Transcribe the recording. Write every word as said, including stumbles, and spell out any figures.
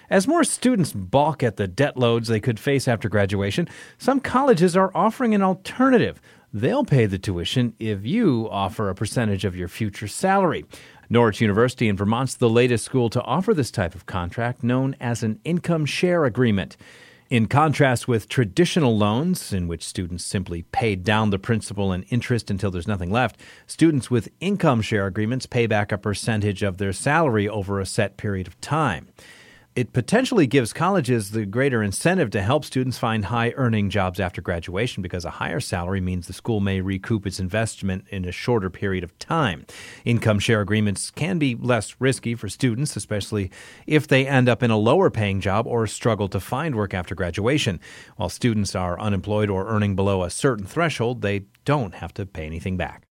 As more students balk at the debt loads they could face after graduation, some colleges are offering an alternative. They'll pay the tuition if you offer a percentage of your future salary. Norwich University in Vermont's the latest school to offer this type of contract, known as an income share agreement. In contrast with traditional loans, in which students simply pay down the principal and interest until there's nothing left, students with income share agreements pay back a percentage of their salary over a set period of time. It potentially gives colleges the greater incentive to help students find high-earning jobs after graduation because a higher salary means the school may recoup its investment in a shorter period of time. Income share agreements can be less risky for students, especially if they end up in a lower-paying job or struggle to find work after graduation. While students are unemployed or earning below a certain threshold, they don't have to pay anything back.